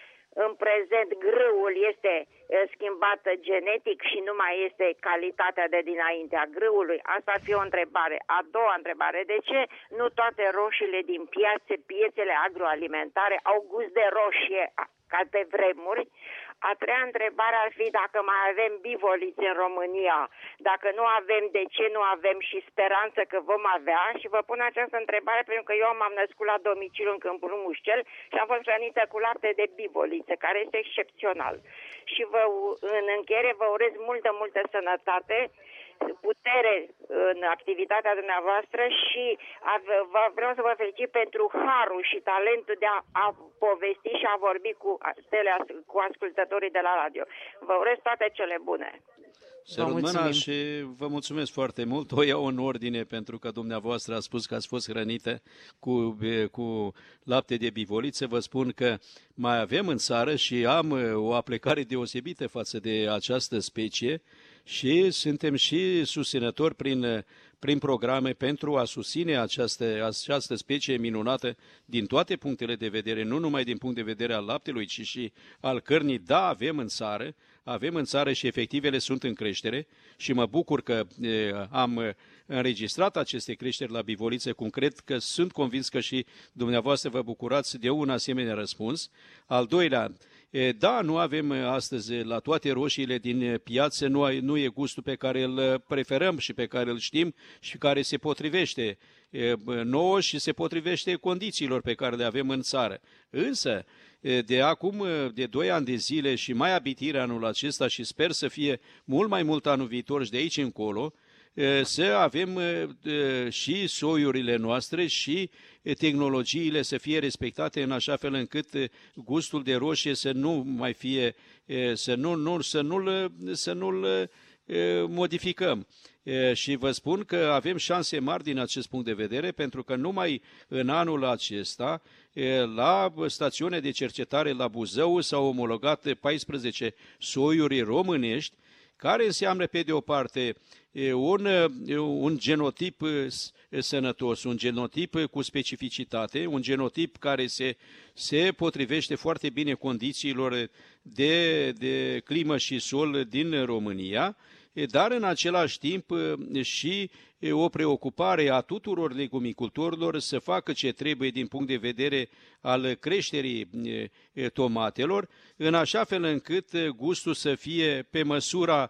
în prezent grâul este schimbat genetic și nu mai este calitatea de dinaintea grâului? Asta ar fi o întrebare. A doua întrebare: de ce nu toate roșiile din piațe, piețele agroalimentare au gust de roșie ca pe vremuri? A treia întrebare ar fi dacă mai avem bivoliți în România. Dacă nu avem, de ce nu avem și speranță că vom avea? Și vă pun această întrebare pentru că eu m-am născut la domiciliu în Câmpul Mușcel și am fost hrănită cu lapte de bivoliță, care este excepțional. Și vă, în încheiere vă urez multă, multă sănătate, putere în activitatea dumneavoastră și vreau să vă felicit pentru harul și talentul de a, a povesti și a vorbi cu, tele, cu ascultătorii de la radio. Vă urez toate cele bune. Sărut mâna și vă mulțumesc foarte mult. O iau în ordine pentru că dumneavoastră a spus că ați fost hrănite cu, cu lapte de bivoliță. Vă spun că mai avem în țară și am o aplecare deosebită față de această specie și suntem și susținători prin, prin programe pentru a susține această, această specie minunată din toate punctele de vedere, nu numai din punct de vedere al laptelui, ci și al cărnii. Da, avem în țară, avem în țară și efectivele sunt în creștere și mă bucur că e, am înregistrat aceste creșteri la bivoliță, cum cred că sunt convins că și dumneavoastră vă bucurați de un asemenea răspuns. Al doilea, da, nu avem astăzi la toate roșiile din piață, nu, nu e gustul pe care îl preferăm și pe care îl știm și care se potrivește nouă și se potrivește condițiilor pe care le avem în țară. Însă, de acum, de doi ani de zile și mai abitire anul acesta și sper să fie mult mai mult anul viitor și de aici încolo, să avem și soiurile noastre și tehnologiile să fie respectate în așa fel încât gustul de roșie să nu mai fie, să, nu, nu, să, nu-l, să nu-l modificăm. Și vă spun că avem șanse mari din acest punct de vedere, pentru că numai în anul acesta, la stațiune de cercetare la Buzău s-au omologat paisprezece soiuri românești, care înseamnă, pe de o parte, un, un genotip sănătos, un genotip cu specificitate, un genotip care se, se potrivește foarte bine condițiilor de, de climă și sol din România, dar în același timp și o preocupare a tuturor legumicultorilor să facă ce trebuie din punct de vedere al creșterii tomatelor, în așa fel încât gustul să fie pe măsura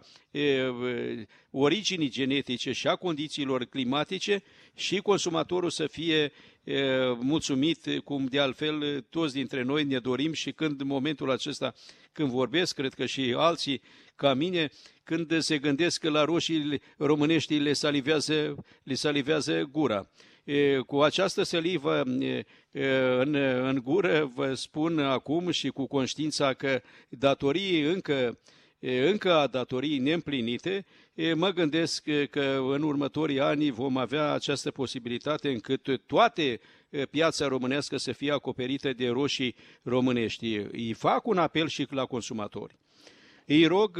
originii genetice și a condițiilor climatice și consumatorul să fie mulțumit, cum de altfel toți dintre noi ne dorim și când în momentul acesta, când vorbesc, cred că și alții ca mine, când se gândesc la roșiile românești, le salivează, le salivează gura. E, cu această salivă e, în, în gură vă spun acum și cu conștiința că datorii încă, e, încă a datorii neîmplinite, e, mă gândesc că în următorii ani vom avea această posibilitate încât toate piața românească să fie acoperită de roșii românești. Îi fac un apel și la consumatori. Îi rog,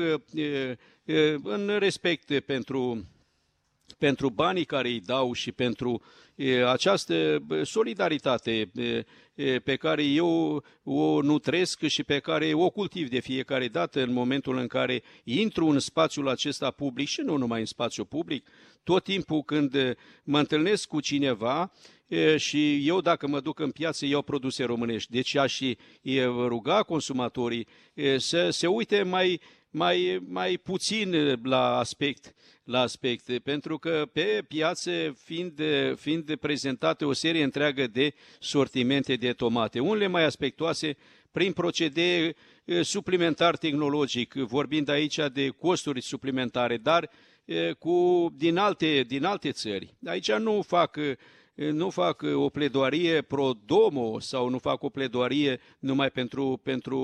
în respect pentru, pentru banii care îi dau și pentru această solidaritate pe care eu o nutresc și pe care o cultiv de fiecare dată în momentul în care intru în spațiul acesta public și nu numai în spațiu public, tot timpul când mă întâlnesc cu cineva și eu dacă mă duc în piață iau produse românești. Deci aș și ruga consumatorii să se uite mai, mai, mai puțin la aspect, la aspect, pentru că pe piață fiind, fiind prezentate o serie întreagă de sortimente de tomate, unele mai aspectoase prin procedee suplimentar tehnologic, vorbind aici de costuri suplimentare, dar cu, din, alte, din alte țări. Aici nu fac, nu fac o pledoarie pro domo sau nu fac o pledoarie numai pentru, pentru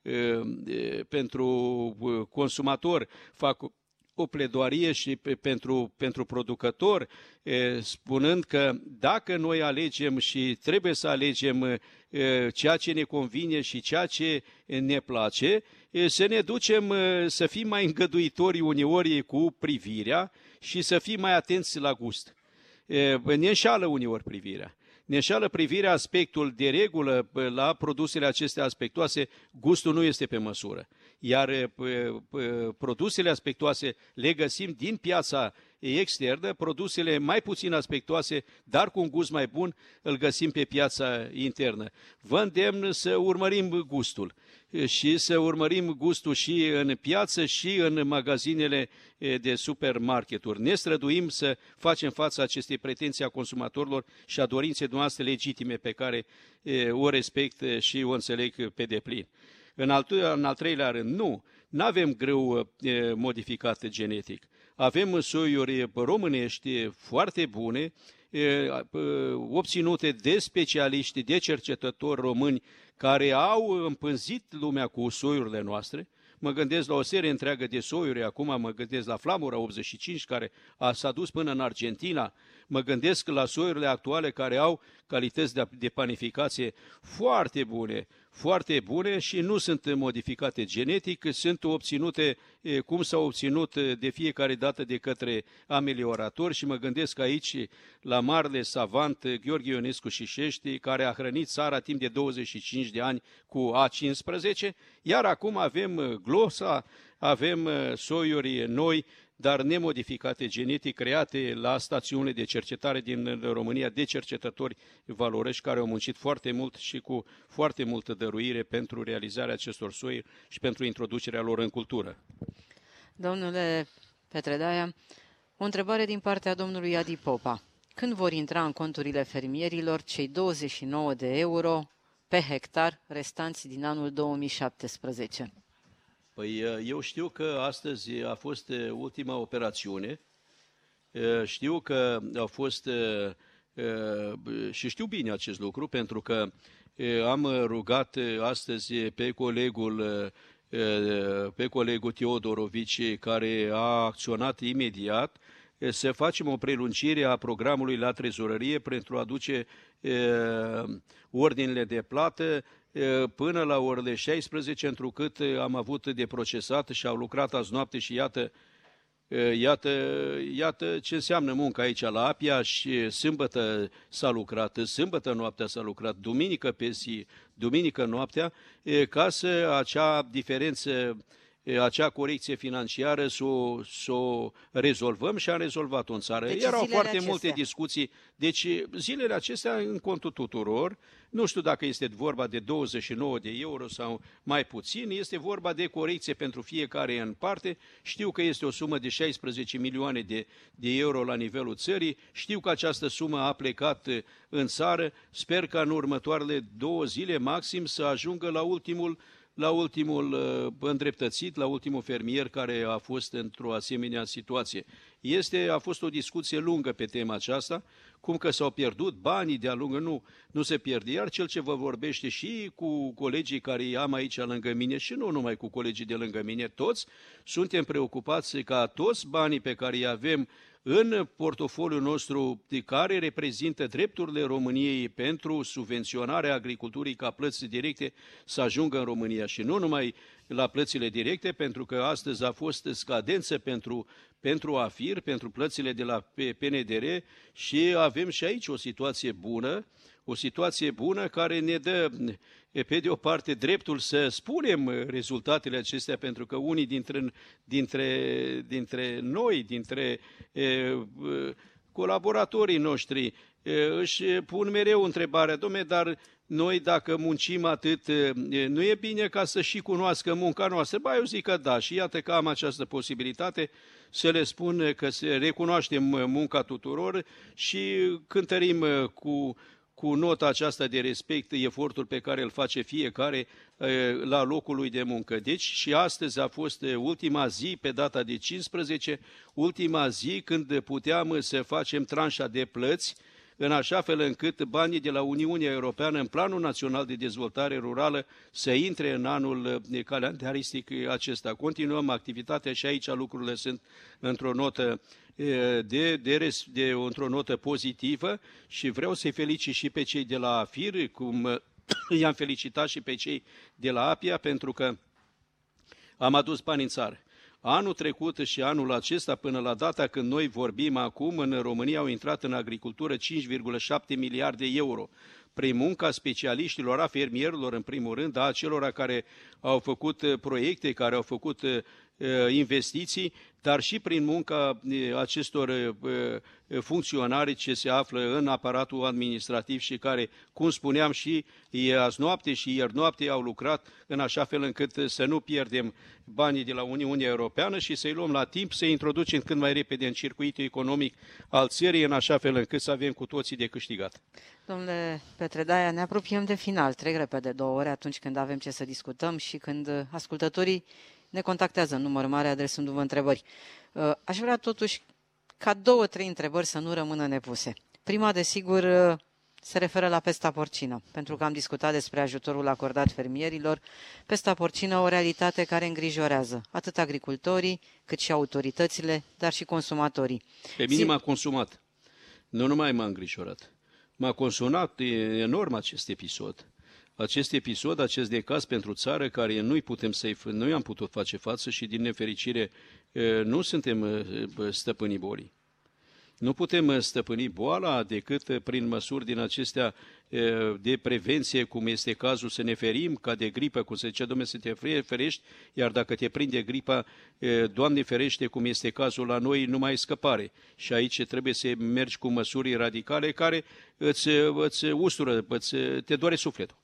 pentru consumator, fac o pledoarie și pentru, pentru producător, spunând că dacă noi alegem și trebuie să alegem ceea ce ne convine și ceea ce ne place, să ne ducem să fim mai îngăduitori uneori cu privirea și să fim mai atenți la gust. Ne înșală uneori privirea. Ne înșală privirea, aspectul de regulă la produsele acestea aspectoase, gustul nu este pe măsură. Iar produsele aspectoase le găsim din piața externă, produsele mai puțin aspectoase, dar cu un gust mai bun, îl găsim pe piața internă. Vă îndemn să urmărim gustul și să urmărim gustul și în piață și în magazinele de supermarketuri. Ne străduim să facem față acestei pretenții a consumatorilor și a dorinței noastre legitime pe care o respect și o înțeleg pe deplin. În al, în al treilea rând, nu, nu avem grâu modificat genetic. Avem soiuri românești foarte bune, obținute de specialiști, de cercetători români care au împânzit lumea cu soiurile noastre. Mă gândesc la o serie întreagă de soiuri, acum mă gândesc la Flamura optzeci și cinci, care a, s-a dus până în Argentina, mă gândesc la soiurile actuale care au calități de, de panificație foarte bune, foarte bune și nu sunt modificate genetic, sunt obținute cum s-au obținut de fiecare dată de către amelioratori și mă gândesc aici la marele savant Gheorghe Ionescu Șișești, care a hrănit țara timp de douăzeci și cinci de ani cu A cincisprezece, iar acum avem Glosa, avem soiuri noi, dar nemodificate genetic, create la stațiunile de cercetare din România de cercetători valoroși care au muncit foarte mult și cu foarte multă dăruire pentru realizarea acestor soiuri și pentru introducerea lor în cultură. Domnule Petredaia, o întrebare din partea domnului Adi Popa. Când vor intra în conturile fermierilor cei douăzeci și nouă de euro pe hectar restanți din anul două mii șaptesprezece? Păi eu știu că astăzi a fost ultima operațiune, știu că a fost, și știu bine acest lucru, pentru că am rugat astăzi pe colegul, pe colegul Teodorovici, care a acționat imediat, să facem o prelungire a programului la trezorărie pentru a aduce ordinele de plată până la orele șaisprezece, întrucât am avut de procesat și au lucrat azi noapte și iată, iată, iată ce înseamnă munca aici la Apia și sâmbătă s-a lucrat, sâmbătă noaptea s-a lucrat, duminică pe zi, duminică noaptea, ca să acea diferență, acea corecție financiară să o, să o rezolvăm și am rezolvat-o în țară. Deci erau foarte acestea. multe discuții. Deci zilele acestea în contul tuturor, nu știu dacă este vorba de douăzeci și nouă de euro sau mai puțin, este vorba de corecție pentru fiecare în parte. Știu că este o sumă de șaisprezece milioane de, de euro la nivelul țării. Știu că această sumă a plecat în țară. Sper că în următoarele două zile maxim să ajungă la ultimul la ultimul uh, îndreptățit, la ultimul fermier care a fost într-o asemenea situație. Este, a fost o discuție lungă pe tema aceasta, cum că s-au pierdut banii de-a lungă, nu, nu se pierde. Iar cel ce vă vorbește și cu colegii care îi am aici lângă mine și nu numai cu colegii de lângă mine, toți suntem preocupați ca toți banii pe care îi avem în portofoliul nostru, care reprezintă drepturile României pentru subvenționarea agriculturii ca plăți directe, să ajungă în România și nu numai la plățile directe, pentru că astăzi a fost scadență pentru, pentru AFIR, pentru plățile de la P N D R și avem și aici o situație bună, o situație bună care ne dă, pe de o parte, dreptul să spunem rezultatele acestea, pentru că unii dintre, dintre, dintre noi, dintre e, colaboratorii noștri, e, își pun mereu întrebarea, dom'le, dar noi dacă muncim atât, nu e bine ca să și cunoască munca noastră? Ba, eu zic că da, și iată că am această posibilitate să le spun că să recunoaștem munca tuturor și cântărim cu cu nota aceasta de respect efortul pe care îl face fiecare la locul lui de muncă. Deci și astăzi a fost ultima zi, pe data de cincisprezece, ultima zi când puteam să facem tranșa de plăți în așa fel încât banii de la Uniunea Europeană în Planul Național de Dezvoltare Rurală să intre în anul calendaristic acesta. Continuăm activitatea și aici lucrurile sunt într-o notă De, de, de, într-o notă pozitivă și vreau să-i felicit și pe cei de la AFIR, cum i-am felicitat și pe cei de la APIA, pentru că am adus bani în țară. Anul trecut și anul acesta, până la data când noi vorbim acum, în România au intrat în agricultură cinci virgulă șapte miliarde de euro. Prin munca specialiștilor, a fermierilor în primul rând, a celor care au făcut proiecte, care au făcut investiții, dar și prin munca acestor funcționari ce se află în aparatul administrativ și care, cum spuneam, și azi noapte și ieri noapte au lucrat în așa fel încât să nu pierdem banii de la Uniunea Europeană și să-i luăm la timp, să-i introducem cât mai repede în circuitul economic al țării, în așa fel încât să avem cu toții de câștigat. Domnule Petredaia, ne apropiem de final, trec repede două ore atunci când avem ce să discutăm și când ascultătorii ne contactează în număr mare adresându-vă întrebări. Aș vrea totuși ca două, trei întrebări să nu rămână nepuse. Prima, desigur, se referă la pesta porcină, pentru că am discutat despre ajutorul acordat fermierilor. Pesta porcină, o realitate care îngrijorează atât agricultorii, cât și autoritățile, dar și consumatorii. Pe mine m-a consumat. Nu numai m-a îngrijorat. M-a consumat enorm acest episod. Acest episod, acest decaz pentru țară, care nu-i putem să-i, nu am putut face față și, din nefericire, nu suntem stăpânii bolii. Nu putem stăpâni boala decât prin măsuri din acestea de prevenție, cum este cazul să ne ferim, ca de gripă, cum se zice, Doamne, să te ferești, iar dacă te prinde gripa, Doamne ferește, cum este cazul la noi, nu mai ai scăpare. Și aici trebuie să mergi cu măsuri radicale care îți, îți ustură, îți, te doare sufletul.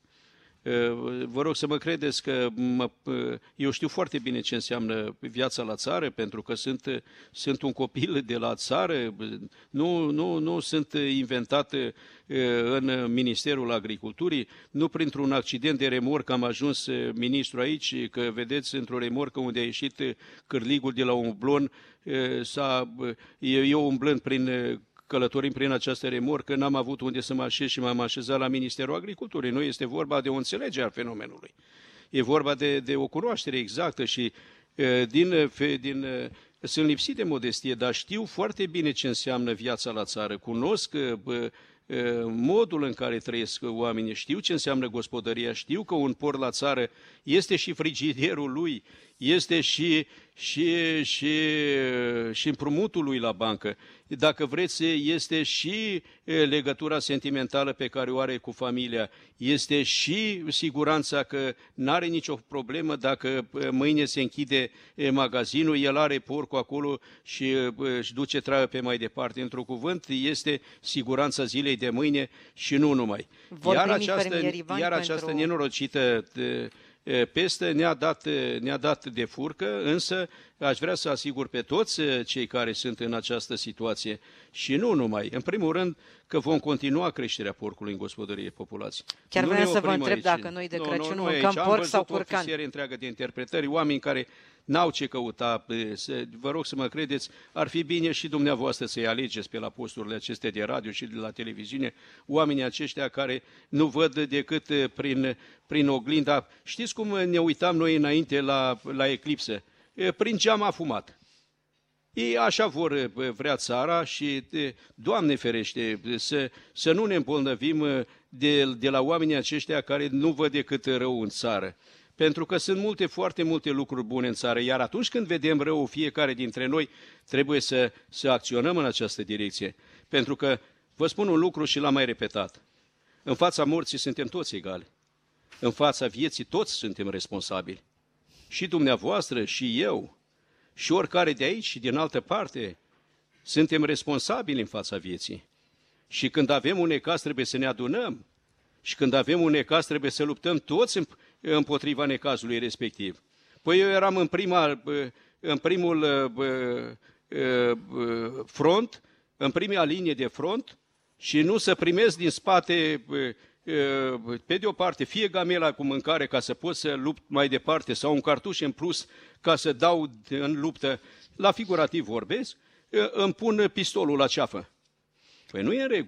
Vă rog să mă credeți că mă, eu știu foarte bine ce înseamnă viața la țară, pentru că sunt, sunt un copil de la țară, nu, nu, nu sunt inventat în Ministerul Agriculturii, nu printr-un accident de remorcă am ajuns ministru aici, că vedeți, într-o remorcă unde a ieșit cârligul de la un blon, s-a, eu umblând prin călătorim prin această remorcă, n-am avut unde să mă așez și m-am așezat la Ministerul Agriculturii. Nu este vorba de o înțelegere a fenomenului. E vorba de, de o cunoaștere exactă și din, din, sunt lipsit de modestie, dar știu foarte bine ce înseamnă viața la țară. Cunosc modul în care trăiesc oamenii, știu ce înseamnă gospodăria, știu că un porc la țară este și frigiderul lui, este și, și, și, și împrumutul lui la bancă. Dacă vreți, este și legătura sentimentală pe care o are cu familia, este și siguranța că nu are nicio problemă dacă mâine se închide magazinul, el are porcul acolo și își duce traiul pe mai departe. Într-un cuvânt, este siguranța zilei de mâine și nu numai. Vor iar această, iar pentru... această nenorocită peste ne-a dat, ne-a dat de furcă, însă aș vrea să asigur pe toți cei care sunt în această situație și nu numai. În primul rând că vom continua creșterea porcului în gospodărie populației. Chiar vreau să vă întreb aici. Dacă noi de Crăciun no, no, mâncăm porc sau curcan. Am văzut o întreagă de interpretări, oameni care n-au ce căuta. Vă rog să mă credeți, ar fi bine și dumneavoastră să-i alegeți pe la posturile acestea de radio și de la televiziune, oamenii aceștia care nu văd decât prin, prin oglinda. Știți cum ne uitam noi înainte la, la eclipsă? Prin geam afumat. Ei așa vor vrea țara și, Doamne ferește, să, să nu ne îmbolnăvim de, de la oamenii aceștia care nu văd decât rău în țară. Pentru că sunt multe, foarte multe lucruri bune în țară, iar atunci când vedem rău fiecare dintre noi, trebuie să, să acționăm în această direcție. Pentru că, vă spun un lucru și l-am mai repetat, în fața morții suntem toți egali, în fața vieții toți suntem responsabili. Și dumneavoastră, și eu, și oricare de aici și din altă parte, suntem responsabili în fața vieții. Și când avem un necaz trebuie să ne adunăm. Și când avem un necaz trebuie să luptăm toți împotriva necazului respectiv. Păi eu eram în, prima, în primul front, în prima linie de front și nu să primesc din spate, pe de o parte, fie gamela cu mâncare ca să pot să lupt mai departe sau un cartuș în plus ca să dau în luptă, la figurativ vorbesc, îmi pun pistolul la ceafă. Păi nu e în regulă.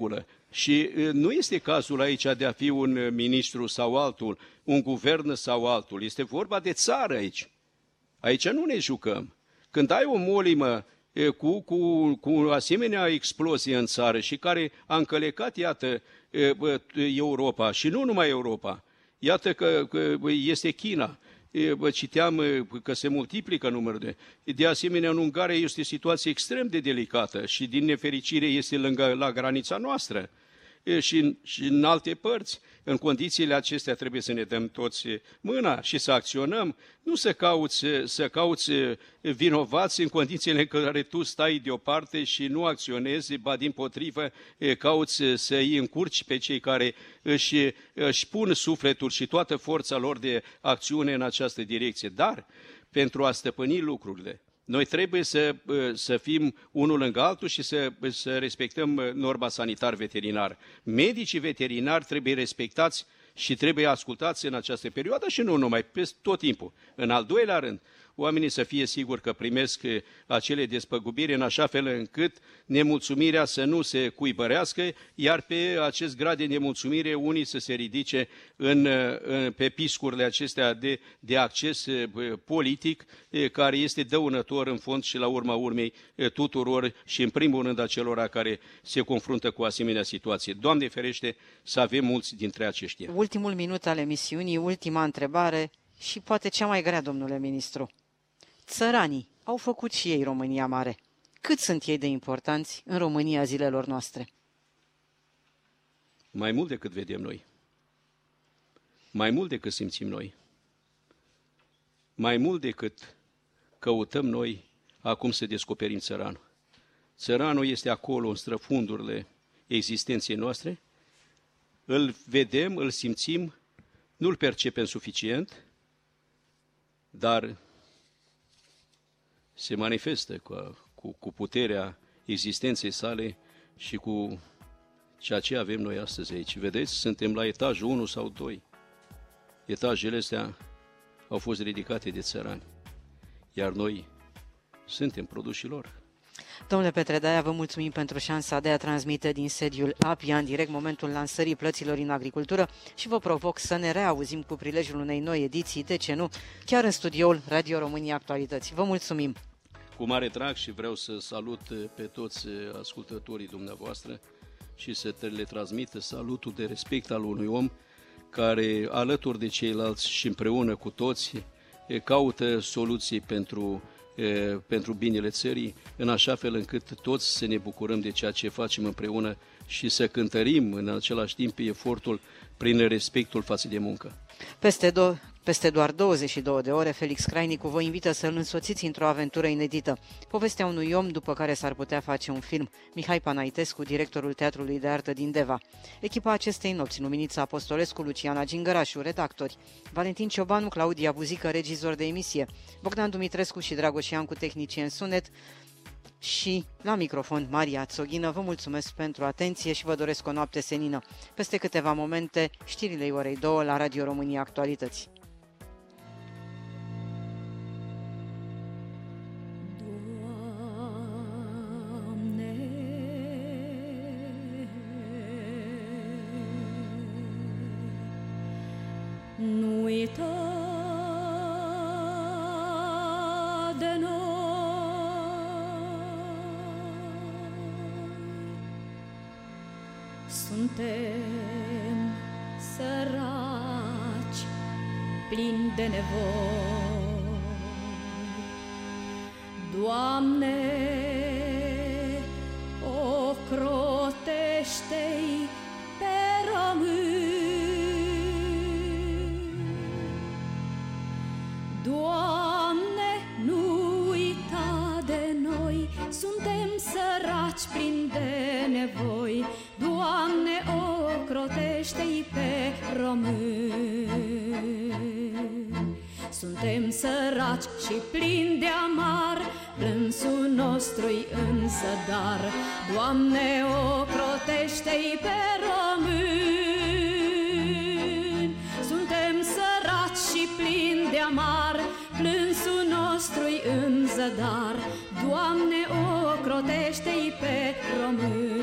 Și nu este cazul aici de a fi un ministru sau altul, un guvern sau altul. Este vorba de țară aici. Aici nu ne jucăm. Când ai o molimă cu, cu, cu asemenea explozie în țară și care a încălecat, iată, Europa și nu numai Europa, iată că, că este China. Citeam că se multiplică numărul de... De asemenea, în Ungaria este o situație extrem de delicată și, din nefericire, este lângă la granița noastră și în, și în alte părți. În condițiile acestea trebuie să ne dăm toți mâna și să acționăm, nu să cauți, să cauți vinovați în condițiile în care tu stai deoparte și nu acționezi, ba dimpotrivă cauți să îi încurci pe cei care își, își pun sufletul și toată forța lor de acțiune în această direcție. Dar, pentru a stăpâni lucrurile, noi trebuie să, să fim unul lângă altul și să, să respectăm norma sanitar-veterinară. Medicii veterinari trebuie respectați și trebuie ascultați în această perioadă și nu numai, pe tot timpul. În al doilea rând, oamenii să fie siguri că primesc acele despăgubiri în așa fel încât nemulțumirea să nu se cuibărească, iar pe acest grad de nemulțumire unii să se ridice în, pe piscurile acestea de, de acces politic, care este dăunător în fond și la urma urmei tuturor și în primul rând acelora care se confruntă cu asemenea situație. Doamne ferește să avem mulți dintre aceștia. Ultimul minut al emisiunii, ultima întrebare și poate cea mai grea, domnule ministru. Țăranii au făcut și ei România mare. Cât sunt ei de importanți în România zilelor noastre? Mai mult decât vedem noi. Mai mult decât simțim noi. Mai mult decât căutăm noi acum să descoperim țăranul. Țăranul este acolo în străfundurile existenței noastre. Îl vedem, îl simțim, nu-l percepem suficient, dar se manifestă cu, cu, cu puterea existenței sale și cu ceea ce avem noi astăzi aici. Vedeți, suntem la etajul unu sau doi. Etajele astea au fost ridicate de țărani, iar noi suntem produșii lor. Domnule Petredaia, vă mulțumim pentru șansa de a transmite din sediul APIA în direct momentul lansării plăților în agricultură și vă provoc să ne reauzim cu prilejul unei noi ediții, de ce nu, chiar în studioul Radio România Actualități. Vă mulțumim! Cu mare drag și vreau să salut pe toți ascultătorii dumneavoastră și să le transmită salutul de respect al unui om care, alături de ceilalți și împreună cu toți, caută soluții pentru pentru binele țării, în așa fel încât toți să ne bucurăm de ceea ce facem împreună și să cântărim în același timp efortul prin respectul față de muncă. Peste, do- peste doar douăzeci și două de ore, Felix Crainicu vă invită să-l însoțiți într-o aventură inedită. Povestea unui om după care s-ar putea face un film. Mihai Panaitescu, directorul Teatrului de Artă din Deva. Echipa acestei nopți, Luminița Apostolescu, Luciana Gingărașu, redactori, Valentin Ciobanu, Claudia Buzică, regizor de emisie, Bogdan Dumitrescu și Dragoș Iancu, tehnicieni sunet, și la microfon Maria Țoghină. Vă mulțumesc pentru atenție și vă doresc o noapte senină. Peste câteva momente, știrile orei două la Radio România Actualități. Doamne, nu uita de noi. Suntem săraci, plini de nevoi. Doamne, ocrotește-i pe români. Doamne, nu uita de noi, suntem săraci, plini de nevoi. Doamne, ocrotește-i pe români. Suntem săraci și plini de amar, plânsul nostru-i în zadar. Doamne, ocrotește-i pe români. Suntem săraci și plini de amar, plânsul nostru-i în zadar. Doamne, ocrotește-i pe români.